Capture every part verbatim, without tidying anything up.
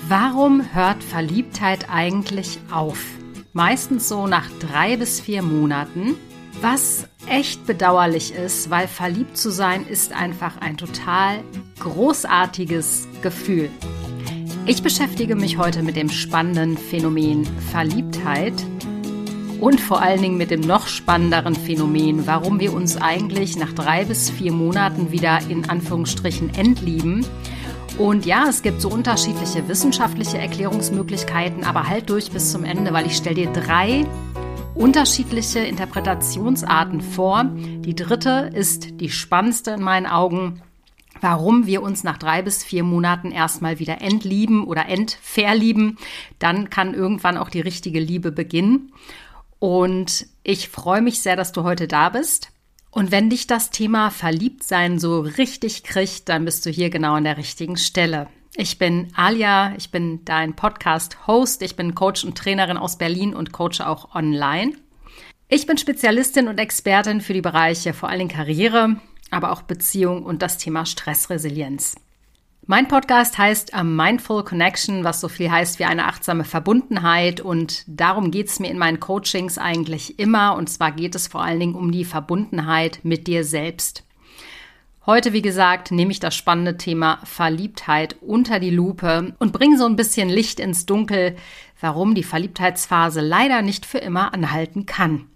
Warum hört Verliebtheit eigentlich auf? Meistens so nach drei bis vier Monaten, was echt bedauerlich ist, weil verliebt zu sein ist einfach ein total großartiges Gefühl. Ich beschäftige mich heute mit dem spannenden Phänomen Verliebtheit und vor allen Dingen mit dem noch spannenderen Phänomen, warum wir uns eigentlich nach drei bis vier Monaten wieder in Anführungsstrichen entlieben. Und ja, es gibt so unterschiedliche wissenschaftliche Erklärungsmöglichkeiten, aber halt durch bis zum Ende, weil ich stelle dir drei unterschiedliche Interpretationsarten vor. Die dritte ist die spannendste in meinen Augen, warum wir uns nach drei bis vier Monaten erstmal wieder entlieben oder entverlieben. Dann kann irgendwann auch die richtige Liebe beginnen. Und ich freue mich sehr, dass du heute da bist. Und wenn dich das Thema Verliebtsein so richtig kriegt, dann bist du hier genau an der richtigen Stelle. Ich bin Alia, ich bin dein Podcast-Host, ich bin Coach und Trainerin aus Berlin und coache auch online. Ich bin Spezialistin und Expertin für die Bereiche vor allem Karriere, aber auch Beziehung und das Thema Stressresilienz. Mein Podcast heißt A Mindful Connection, was so viel heißt wie eine achtsame Verbundenheit, und darum geht es mir in meinen Coachings eigentlich immer, und zwar geht es vor allen Dingen um die Verbundenheit mit dir selbst. Heute, wie gesagt, nehme ich das spannende Thema Verliebtheit unter die Lupe und bringe so ein bisschen Licht ins Dunkel, warum die Verliebtheitsphase leider nicht für immer anhalten kann.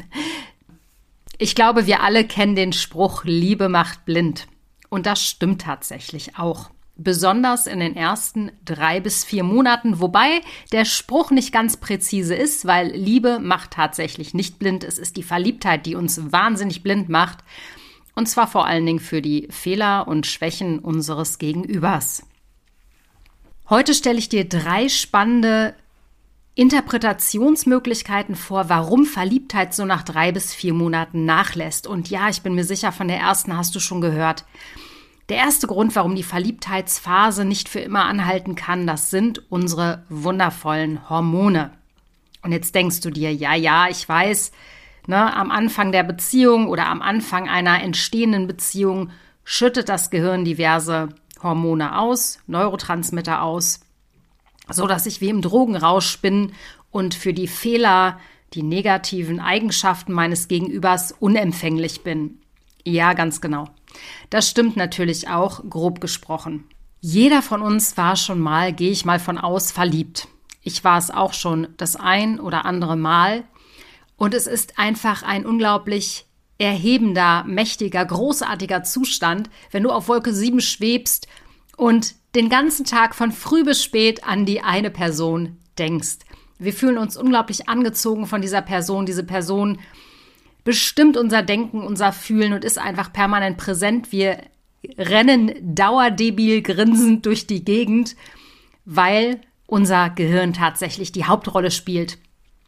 Ich glaube, wir alle kennen den Spruch, Liebe macht blind. Und das stimmt tatsächlich auch. Besonders in den ersten drei bis vier Monaten, wobei der Spruch nicht ganz präzise ist, weil Liebe macht tatsächlich nicht blind. Es ist die Verliebtheit, die uns wahnsinnig blind macht. Und zwar vor allen Dingen für die Fehler und Schwächen unseres Gegenübers. Heute stelle ich dir drei spannende Interpretationsmöglichkeiten vor, warum Verliebtheit so nach drei bis vier Monaten nachlässt. Und ja, ich bin mir sicher, von der ersten hast du schon gehört. Der erste Grund, warum die Verliebtheitsphase nicht für immer anhalten kann, das sind unsere wundervollen Hormone. Und jetzt denkst du dir, ja, ja, ich weiß, ne, am Anfang der Beziehung oder am Anfang einer entstehenden Beziehung schüttet das Gehirn diverse Hormone aus, Neurotransmitter aus, so dass ich wie im Drogenrausch bin und für die Fehler, die negativen Eigenschaften meines Gegenübers unempfänglich bin. Ja, ganz genau. Das stimmt natürlich auch, grob gesprochen. Jeder von uns war schon mal, gehe ich mal von aus, verliebt. Ich war es auch schon das ein oder andere Mal. Und es ist einfach ein unglaublich erhebender, mächtiger, großartiger Zustand, wenn du auf Wolke sieben schwebst und den ganzen Tag von früh bis spät an die eine Person denkst. Wir fühlen uns unglaublich angezogen von dieser Person. Diese Person bestimmt unser Denken, unser Fühlen und ist einfach permanent präsent. Wir rennen dauerdebil grinsend durch die Gegend, weil unser Gehirn tatsächlich die Hauptrolle spielt.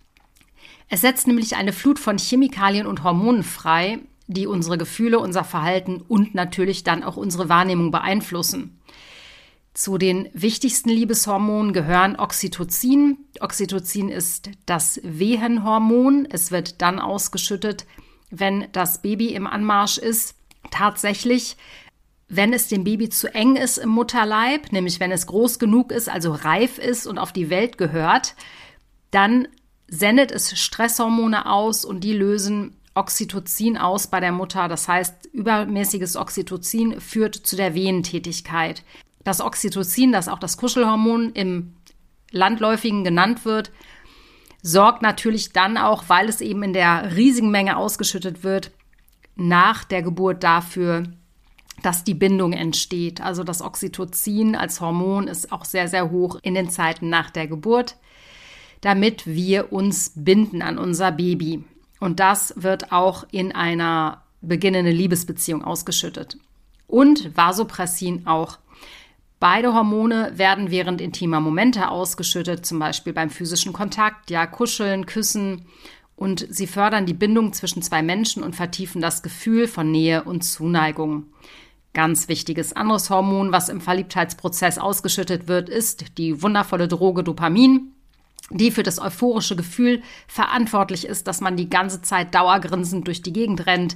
Es setzt nämlich eine Flut von Chemikalien und Hormonen frei, die unsere Gefühle, unser Verhalten und natürlich dann auch unsere Wahrnehmung beeinflussen. Zu den wichtigsten Liebeshormonen gehören Oxytocin. Oxytocin ist das Wehenhormon. Es wird dann ausgeschüttet, wenn das Baby im Anmarsch ist. Tatsächlich, wenn es dem Baby zu eng ist im Mutterleib, nämlich wenn es groß genug ist, also reif ist und auf die Welt gehört, dann sendet es Stresshormone aus und die lösen Oxytocin aus bei der Mutter. Das heißt, übermäßiges Oxytocin führt zu der Wehentätigkeit. Das Oxytocin, das auch das Kuschelhormon im Landläufigen genannt wird, sorgt natürlich dann auch, weil es eben in der riesigen Menge ausgeschüttet wird, nach der Geburt dafür, dass die Bindung entsteht. Also das Oxytocin als Hormon ist auch sehr, sehr hoch in den Zeiten nach der Geburt, damit wir uns binden an unser Baby. Und das wird auch in einer beginnenden Liebesbeziehung ausgeschüttet. Und Vasopressin auch. Beide Hormone werden während intimer Momente ausgeschüttet, zum Beispiel beim physischen Kontakt, ja, kuscheln, küssen, und sie fördern die Bindung zwischen zwei Menschen und vertiefen das Gefühl von Nähe und Zuneigung. Ganz wichtiges anderes Hormon, was im Verliebtheitsprozess ausgeschüttet wird, ist die wundervolle Droge Dopamin, die für das euphorische Gefühl verantwortlich ist, dass man die ganze Zeit dauergrinsend durch die Gegend rennt,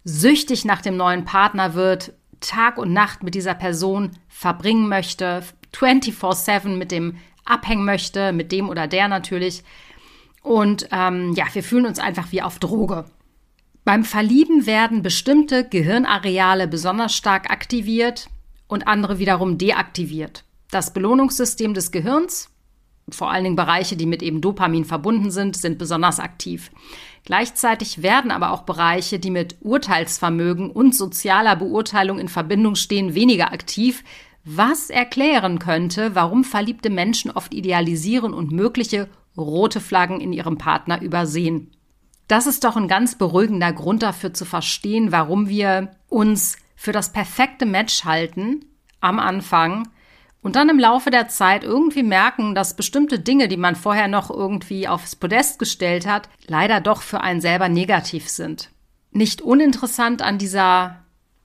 süchtig nach dem neuen Partner wird, Tag und Nacht mit dieser Person verbringen möchte, vierundzwanzig sieben mit dem abhängen möchte, mit dem oder der natürlich. Und ähm, ja, wir fühlen uns einfach wie auf Droge. Beim Verlieben werden bestimmte Gehirnareale besonders stark aktiviert und andere wiederum deaktiviert. Das Belohnungssystem des Gehirns, vor allen Dingen Bereiche, die mit eben Dopamin verbunden sind, sind besonders aktiv. Gleichzeitig werden aber auch Bereiche, die mit Urteilsvermögen und sozialer Beurteilung in Verbindung stehen, weniger aktiv, was erklären könnte, warum verliebte Menschen oft idealisieren und mögliche rote Flaggen in ihrem Partner übersehen. Das ist doch ein ganz beruhigender Grund dafür zu verstehen, warum wir uns für das perfekte Match halten am Anfang und dann im Laufe der Zeit irgendwie merken, dass bestimmte Dinge, die man vorher noch irgendwie aufs Podest gestellt hat, leider doch für einen selber negativ sind. Nicht uninteressant an dieser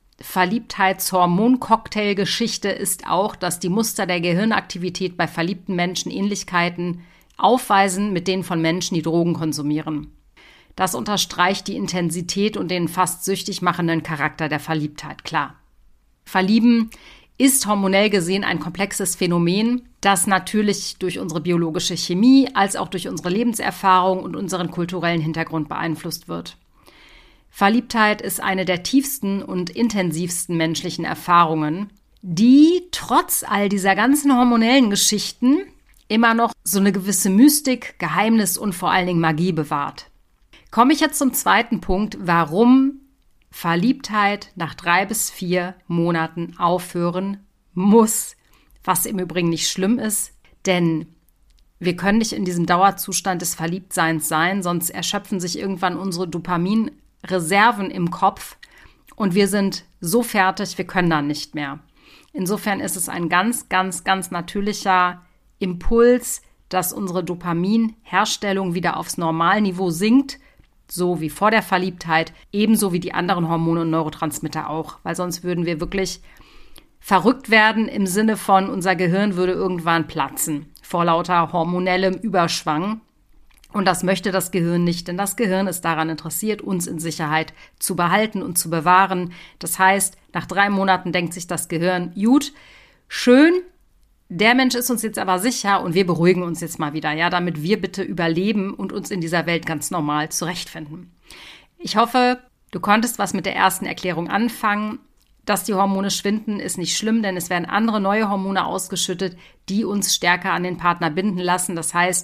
Verliebtheitshormon-Cocktail-Geschichte ist auch, dass die Muster der Gehirnaktivität bei verliebten Menschen Ähnlichkeiten aufweisen mit denen von Menschen, die Drogen konsumieren. Das unterstreicht die Intensität und den fast süchtig machenden Charakter der Verliebtheit, klar. Verlieben ist hormonell gesehen ein komplexes Phänomen, das natürlich durch unsere biologische Chemie als auch durch unsere Lebenserfahrung und unseren kulturellen Hintergrund beeinflusst wird. Verliebtheit ist eine der tiefsten und intensivsten menschlichen Erfahrungen, die trotz all dieser ganzen hormonellen Geschichten immer noch so eine gewisse Mystik, Geheimnis und vor allen Dingen Magie bewahrt. Komme ich jetzt zum zweiten Punkt, warum Verliebtheit nach drei bis vier Monaten aufhören muss, was im Übrigen nicht schlimm ist, denn wir können nicht in diesem Dauerzustand des Verliebtseins sein, sonst erschöpfen sich irgendwann unsere Dopaminreserven im Kopf und wir sind so fertig, wir können dann nicht mehr. Insofern ist es ein ganz, ganz, ganz natürlicher Impuls, dass unsere Dopaminherstellung wieder aufs Normalniveau sinkt, so wie vor der Verliebtheit, ebenso wie die anderen Hormone und Neurotransmitter auch. Weil sonst würden wir wirklich verrückt werden im Sinne von, unser Gehirn würde irgendwann platzen vor lauter hormonellem Überschwang. Und das möchte das Gehirn nicht, denn das Gehirn ist daran interessiert, uns in Sicherheit zu behalten und zu bewahren. Das heißt, nach drei Monaten denkt sich das Gehirn, gut, schön, der Mensch ist uns jetzt aber sicher und wir beruhigen uns jetzt mal wieder, ja, damit wir bitte überleben und uns in dieser Welt ganz normal zurechtfinden. Ich hoffe, du konntest was mit der ersten Erklärung anfangen. Dass die Hormone schwinden, ist nicht schlimm, denn es werden andere neue Hormone ausgeschüttet, die uns stärker an den Partner binden lassen. Das heißt,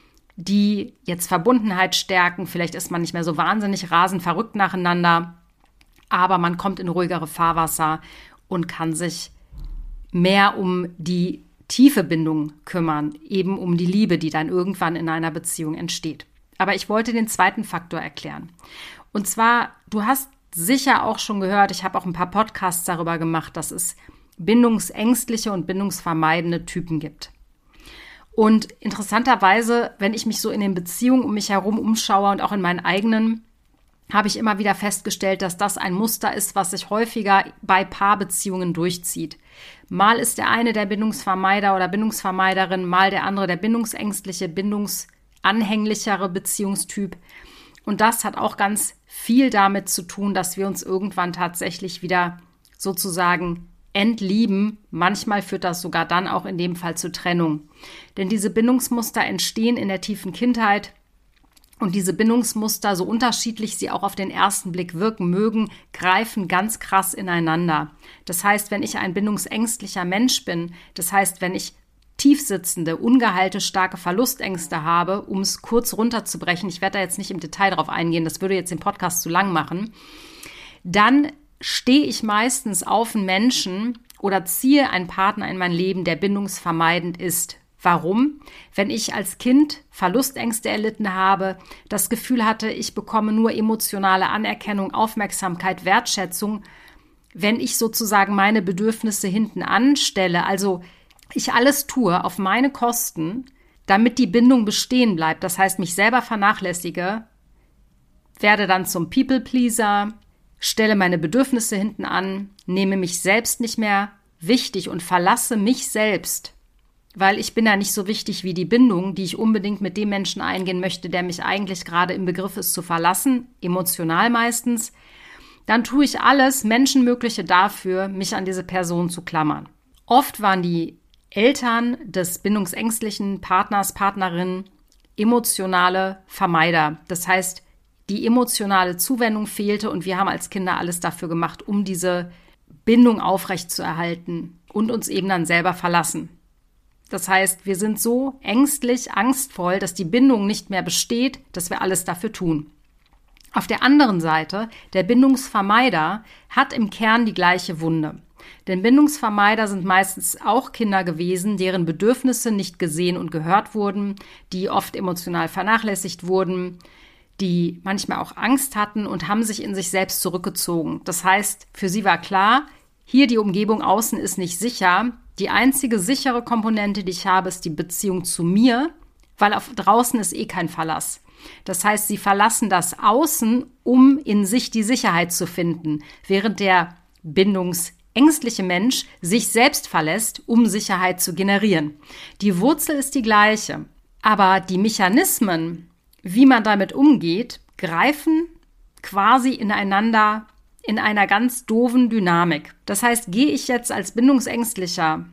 die jetzt Verbundenheit stärken. Vielleicht ist man nicht mehr so wahnsinnig rasend verrückt nacheinander, aber man kommt in ruhigere Fahrwasser und kann sich mehr um die tiefe Bindung kümmern, eben um die Liebe, die dann irgendwann in einer Beziehung entsteht. Aber ich wollte den zweiten Faktor erklären. Und zwar, du hast sicher auch schon gehört, ich habe auch ein paar Podcasts darüber gemacht, dass es bindungsängstliche und bindungsvermeidende Typen gibt. Und interessanterweise, wenn ich mich so in den Beziehungen um mich herum umschaue und auch in meinen eigenen, habe ich immer wieder festgestellt, dass das ein Muster ist, was sich häufiger bei Paarbeziehungen durchzieht. Mal ist der eine der Bindungsvermeider oder Bindungsvermeiderin, mal der andere der bindungsängstliche, bindungsanhänglichere Beziehungstyp. Und das hat auch ganz viel damit zu tun, dass wir uns irgendwann tatsächlich wieder sozusagen entlieben. Manchmal führt das sogar dann auch in dem Fall zur Trennung. Denn diese Bindungsmuster entstehen in der tiefen Kindheit. Und diese Bindungsmuster, so unterschiedlich sie auch auf den ersten Blick wirken mögen, greifen ganz krass ineinander. Das heißt, wenn ich ein bindungsängstlicher Mensch bin, das heißt, wenn ich tiefsitzende, ungeheilte, starke Verlustängste habe, um es kurz runterzubrechen, ich werde da jetzt nicht im Detail drauf eingehen, das würde jetzt den Podcast zu lang machen, dann stehe ich meistens auf einen Menschen oder ziehe einen Partner in mein Leben, der bindungsvermeidend ist. Warum? Wenn ich als Kind Verlustängste erlitten habe, das Gefühl hatte, ich bekomme nur emotionale Anerkennung, Aufmerksamkeit, Wertschätzung, wenn ich sozusagen meine Bedürfnisse hinten anstelle, also ich alles tue auf meine Kosten, damit die Bindung bestehen bleibt, das heißt, mich selber vernachlässige, werde dann zum People-Pleaser, stelle meine Bedürfnisse hinten an, nehme mich selbst nicht mehr wichtig und verlasse mich selbst, weil ich bin ja nicht so wichtig wie die Bindung, die ich unbedingt mit dem Menschen eingehen möchte, der mich eigentlich gerade im Begriff ist zu verlassen, emotional meistens, dann tue ich alles Menschenmögliche dafür, mich an diese Person zu klammern. Oft waren die Eltern des bindungsängstlichen Partners, Partnerin emotionale Vermeider. Das heißt, die emotionale Zuwendung fehlte und wir haben als Kinder alles dafür gemacht, um diese Bindung aufrechtzuerhalten und uns eben dann selber verlassen. Das heißt, wir sind so ängstlich, angstvoll, dass die Bindung nicht mehr besteht, dass wir alles dafür tun. Auf der anderen Seite, der Bindungsvermeider hat im Kern die gleiche Wunde. Denn Bindungsvermeider sind meistens auch Kinder gewesen, deren Bedürfnisse nicht gesehen und gehört wurden, die oft emotional vernachlässigt wurden, die manchmal auch Angst hatten und haben sich in sich selbst zurückgezogen. Das heißt, für sie war klar, hier die Umgebung außen ist nicht sicher. Die einzige sichere Komponente, die ich habe, ist die Beziehung zu mir, weil auf draußen ist eh kein Verlass. Das heißt, sie verlassen das Außen, um in sich die Sicherheit zu finden, während der bindungsängstliche Mensch sich selbst verlässt, um Sicherheit zu generieren. Die Wurzel ist die gleiche, aber die Mechanismen, wie man damit umgeht, greifen quasi ineinander in einer ganz doofen Dynamik. Das heißt, gehe ich jetzt als Bindungsängstlicher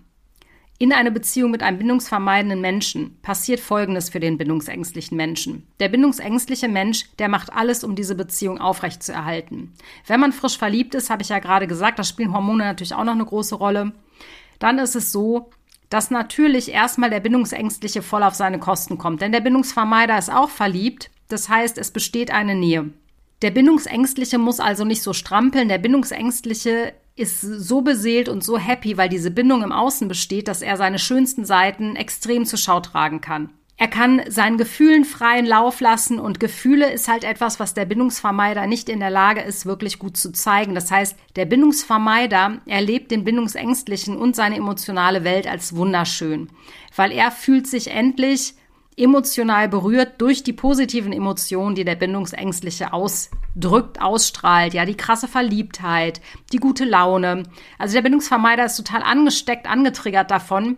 in eine Beziehung mit einem bindungsvermeidenden Menschen, passiert Folgendes für den bindungsängstlichen Menschen. Der bindungsängstliche Mensch, der macht alles, um diese Beziehung aufrechtzuerhalten. Wenn man frisch verliebt ist, habe ich ja gerade gesagt, da spielen Hormone natürlich auch noch eine große Rolle, dann ist es so, dass natürlich erstmal der Bindungsängstliche voll auf seine Kosten kommt. Denn der Bindungsvermeider ist auch verliebt, das heißt, es besteht eine Nähe. Der Bindungsängstliche muss also nicht so strampeln, der Bindungsängstliche ist so beseelt und so happy, weil diese Bindung im Außen besteht, dass er seine schönsten Seiten extrem zur Schau tragen kann. Er kann seinen Gefühlen freien Lauf lassen und Gefühle ist halt etwas, was der Bindungsvermeider nicht in der Lage ist, wirklich gut zu zeigen. Das heißt, der Bindungsvermeider erlebt den Bindungsängstlichen und seine emotionale Welt als wunderschön, weil er fühlt sich endlich emotional berührt durch die positiven Emotionen, die der Bindungsängstliche ausdrückt, ausstrahlt. Ja, die krasse Verliebtheit, die gute Laune. Also der Bindungsvermeider ist total angesteckt, angetriggert davon,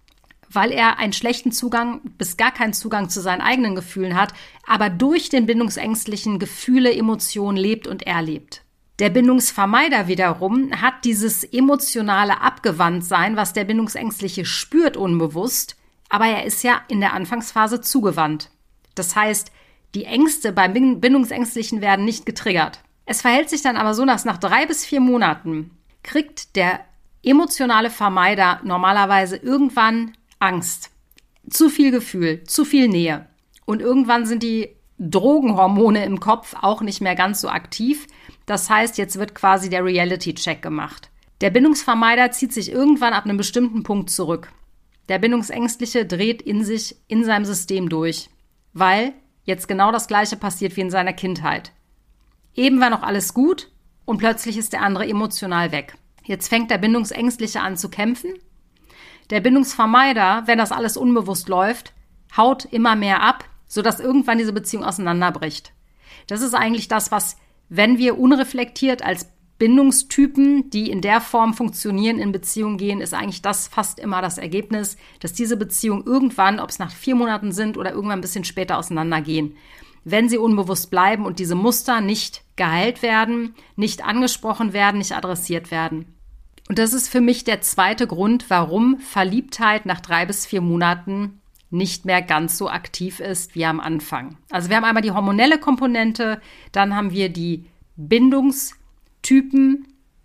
weil er einen schlechten Zugang bis gar keinen Zugang zu seinen eigenen Gefühlen hat, aber durch den Bindungsängstlichen Gefühle, Emotionen lebt und erlebt. Der Bindungsvermeider wiederum hat dieses emotionale Abgewandtsein, was der Bindungsängstliche spürt unbewusst, aber er ist ja in der Anfangsphase zugewandt. Das heißt, die Ängste beim Bindungsängstlichen werden nicht getriggert. Es verhält sich dann aber so, dass nach drei bis vier Monaten kriegt der emotionale Vermeider normalerweise irgendwann Angst. Zu viel Gefühl, zu viel Nähe. Und irgendwann sind die Drogenhormone im Kopf auch nicht mehr ganz so aktiv. Das heißt, jetzt wird quasi der Reality-Check gemacht. Der Bindungsvermeider zieht sich irgendwann ab einem bestimmten Punkt zurück. Der Bindungsängstliche dreht in sich, in seinem System durch, weil jetzt genau das Gleiche passiert wie in seiner Kindheit. Eben war noch alles gut und plötzlich ist der andere emotional weg. Jetzt fängt der Bindungsängstliche an zu kämpfen. Der Bindungsvermeider, wenn das alles unbewusst läuft, haut immer mehr ab, sodass irgendwann diese Beziehung auseinanderbricht. Das ist eigentlich das, was, wenn wir unreflektiert als Bindungstypen, die in der Form funktionieren, in Beziehungen gehen, ist eigentlich das fast immer das Ergebnis, dass diese Beziehungen irgendwann, ob es nach vier Monaten sind oder irgendwann ein bisschen später auseinandergehen. Wenn sie unbewusst bleiben und diese Muster nicht geheilt werden, nicht angesprochen werden, nicht adressiert werden. Und das ist für mich der zweite Grund, warum Verliebtheit nach drei bis vier Monaten nicht mehr ganz so aktiv ist wie am Anfang. Also wir haben einmal die hormonelle Komponente, dann haben wir die Bindungs- Typen,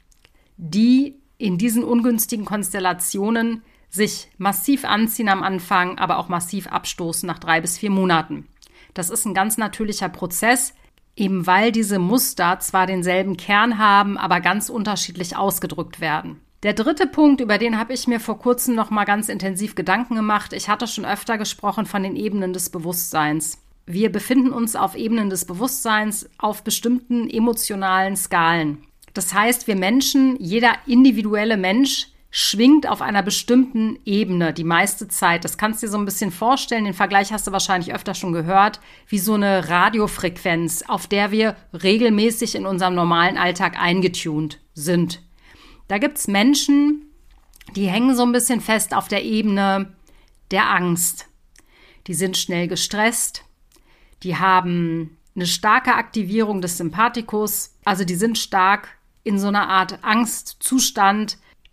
die in diesen ungünstigen Konstellationen sich massiv anziehen am Anfang, aber auch massiv abstoßen nach drei bis vier Monaten. Das ist ein ganz natürlicher Prozess, eben weil diese Muster zwar denselben Kern haben, aber ganz unterschiedlich ausgedrückt werden. Der dritte Punkt, über den habe ich mir vor kurzem noch mal ganz intensiv Gedanken gemacht. Ich hatte schon öfter gesprochen von den Ebenen des Bewusstseins. Wir befinden uns auf Ebenen des Bewusstseins auf bestimmten emotionalen Skalen. Das heißt, wir Menschen, jeder individuelle Mensch schwingt auf einer bestimmten Ebene die meiste Zeit. Das kannst du dir so ein bisschen vorstellen. Den Vergleich hast du wahrscheinlich öfter schon gehört, wie so eine Radiofrequenz, auf der wir regelmäßig in unserem normalen Alltag eingetunt sind. Da gibt's Menschen, die hängen so ein bisschen fest auf der Ebene der Angst. Die sind schnell gestresst. Die haben eine starke Aktivierung des Sympathikus, also die sind stark in so einer Art Angstzustand.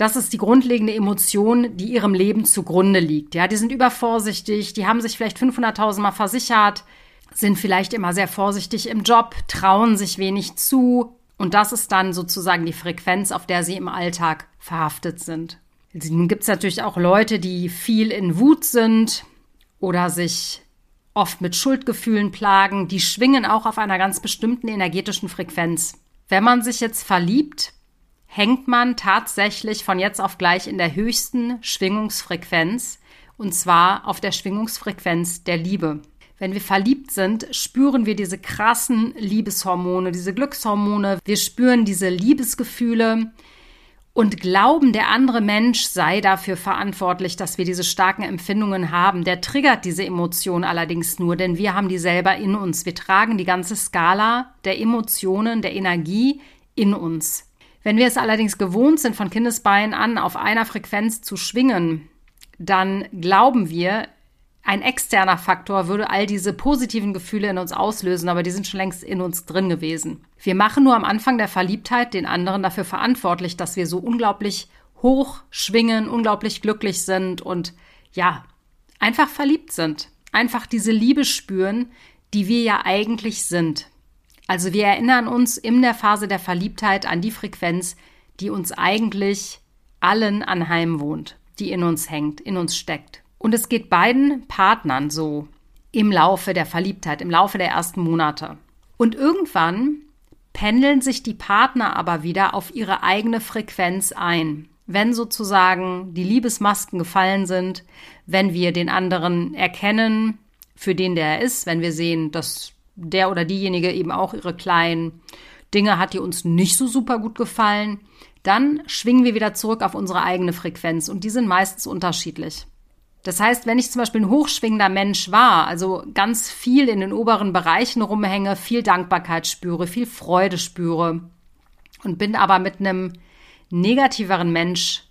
Das ist die grundlegende Emotion, die ihrem Leben zugrunde liegt. Ja, die sind übervorsichtig, die haben sich vielleicht fünfhunderttausend Mal versichert, sind vielleicht immer sehr vorsichtig im Job, trauen sich wenig zu. Und das ist dann sozusagen die Frequenz, auf der sie im Alltag verhaftet sind. Nun gibt es natürlich auch Leute, die viel in Wut sind oder sich oft mit Schuldgefühlen plagen. Die schwingen auch auf einer ganz bestimmten energetischen Frequenz. Wenn man sich jetzt verliebt, hängt man tatsächlich von jetzt auf gleich in der höchsten Schwingungsfrequenz, und zwar auf der Schwingungsfrequenz der Liebe. Wenn wir verliebt sind, spüren wir diese krassen Liebeshormone, diese Glückshormone. Wir spüren diese Liebesgefühle und glauben, der andere Mensch sei dafür verantwortlich, dass wir diese starken Empfindungen haben. Der triggert diese Emotion allerdings nur, denn wir haben die selber in uns. Wir tragen die ganze Skala der Emotionen, der Energie in uns. Wenn wir es allerdings gewohnt sind, von Kindesbeinen an auf einer Frequenz zu schwingen, dann glauben wir, ein externer Faktor würde all diese positiven Gefühle in uns auslösen, aber die sind schon längst in uns drin gewesen. Wir machen nur am Anfang der Verliebtheit den anderen dafür verantwortlich, dass wir so unglaublich hoch schwingen, unglaublich glücklich sind und ja, einfach verliebt sind. Einfach diese Liebe spüren, die wir ja eigentlich sind. Also wir erinnern uns in der Phase der Verliebtheit an die Frequenz, die uns eigentlich allen anheimwohnt, die in uns hängt, in uns steckt. Und es geht beiden Partnern so im Laufe der Verliebtheit, im Laufe der ersten Monate. Und irgendwann pendeln sich die Partner aber wieder auf ihre eigene Frequenz ein. Wenn sozusagen die Liebesmasken gefallen sind, wenn wir den anderen erkennen, für den der er ist, wenn wir sehen, dass der oder diejenige eben auch ihre kleinen Dinge hat, die uns nicht so super gut gefallen, dann schwingen wir wieder zurück auf unsere eigene Frequenz und die sind meistens unterschiedlich. Das heißt, wenn ich zum Beispiel ein hochschwingender Mensch war, also ganz viel in den oberen Bereichen rumhänge, viel Dankbarkeit spüre, viel Freude spüre und bin aber mit einem negativeren Mensch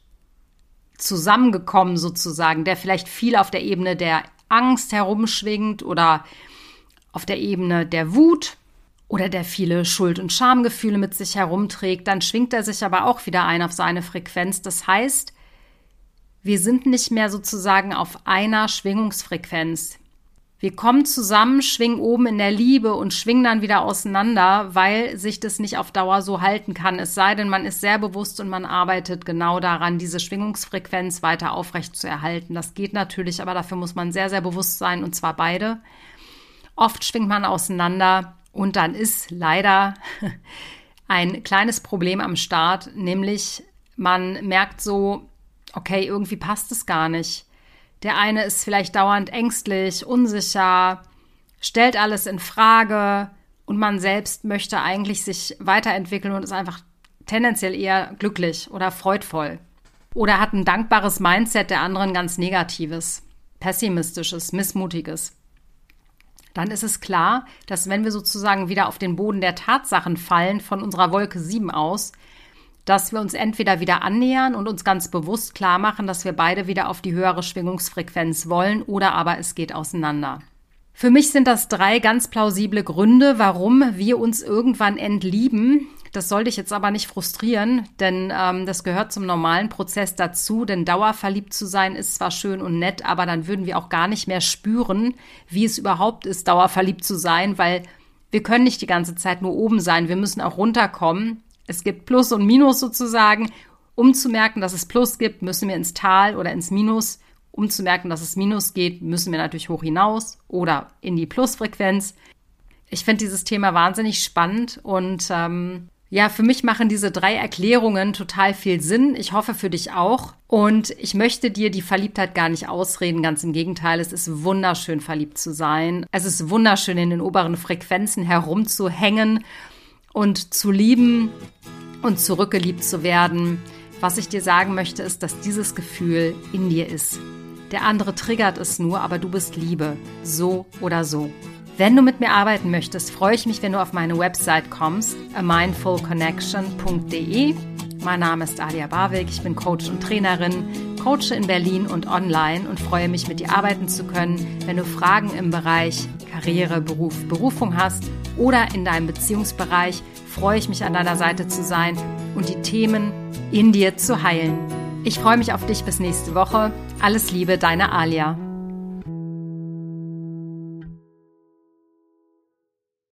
zusammengekommen sozusagen, der vielleicht viel auf der Ebene der Angst herumschwingt oder auf der Ebene der Wut oder der viele Schuld- und Schamgefühle mit sich herumträgt, dann schwingt er sich aber auch wieder ein auf seine Frequenz. Das heißt, wir sind nicht mehr sozusagen auf einer Schwingungsfrequenz. Wir kommen zusammen, schwingen oben in der Liebe und schwingen dann wieder auseinander, weil sich das nicht auf Dauer so halten kann. Es sei denn, man ist sehr bewusst und man arbeitet genau daran, diese Schwingungsfrequenz weiter aufrecht zu erhalten. Das geht natürlich, aber dafür muss man sehr, sehr bewusst sein, und zwar beide. Oft schwingt man auseinander und dann ist leider ein kleines Problem am Start, nämlich man merkt so, okay, irgendwie passt es gar nicht. Der eine ist vielleicht dauernd ängstlich, unsicher, stellt alles in Frage und man selbst möchte eigentlich sich weiterentwickeln und ist einfach tendenziell eher glücklich oder freudvoll. Oder hat ein dankbares Mindset, der anderen ganz negatives, pessimistisches, missmutiges. Dann ist es klar, dass wenn wir sozusagen wieder auf den Boden der Tatsachen fallen, von unserer Wolke sieben aus, dass wir uns entweder wieder annähern und uns ganz bewusst klar machen, dass wir beide wieder auf die höhere Schwingungsfrequenz wollen, oder aber es geht auseinander. Für mich sind das drei ganz plausible Gründe, warum wir uns irgendwann entlieben. Das soll dich jetzt aber nicht frustrieren, denn ähm, das gehört zum normalen Prozess dazu, denn dauerverliebt zu sein ist zwar schön und nett, aber dann würden wir auch gar nicht mehr spüren, wie es überhaupt ist, dauerverliebt zu sein, weil wir können nicht die ganze Zeit nur oben sein, wir müssen auch runterkommen. Es gibt Plus und Minus sozusagen. Um zu merken, dass es Plus gibt, müssen wir ins Tal oder ins Minus. Um zu merken, dass es Minus geht, müssen wir natürlich hoch hinaus oder in die Plusfrequenz. Ich finde dieses Thema wahnsinnig spannend und ähm, ja, für mich machen diese drei Erklärungen total viel Sinn. Ich hoffe für dich auch. Und ich möchte dir die Verliebtheit gar nicht ausreden. Ganz im Gegenteil, es ist wunderschön, verliebt zu sein. Es ist wunderschön, in den oberen Frequenzen herumzuhängen und zu lieben und zurückgeliebt zu werden. Was ich dir sagen möchte, ist, dass dieses Gefühl in dir ist. Der andere triggert es nur, aber du bist Liebe. So oder so. Wenn du mit mir arbeiten möchtest, freue ich mich, wenn du auf meine Website kommst, a mindful connection punkt de. Mein Name ist Alia Barwig, ich bin Coach und Trainerin, coache in Berlin und online und freue mich, mit dir arbeiten zu können. Wenn du Fragen im Bereich Karriere, Beruf, Berufung hast oder in deinem Beziehungsbereich, freue ich mich, an deiner Seite zu sein und die Themen in dir zu heilen. Ich freue mich auf dich bis nächste Woche. Alles Liebe, deine Alia.